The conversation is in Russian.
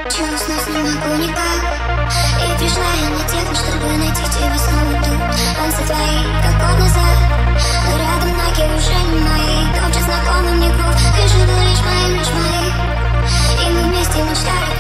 Чувств нас не могу никак. И пришла я на техно, чтобы найти тебя снова тут. Танцы твои, как год назад, но рядом ноги уже не мои. Тот же знакомый мне грув, ты же был лишь моим, и мы вместе мечтали.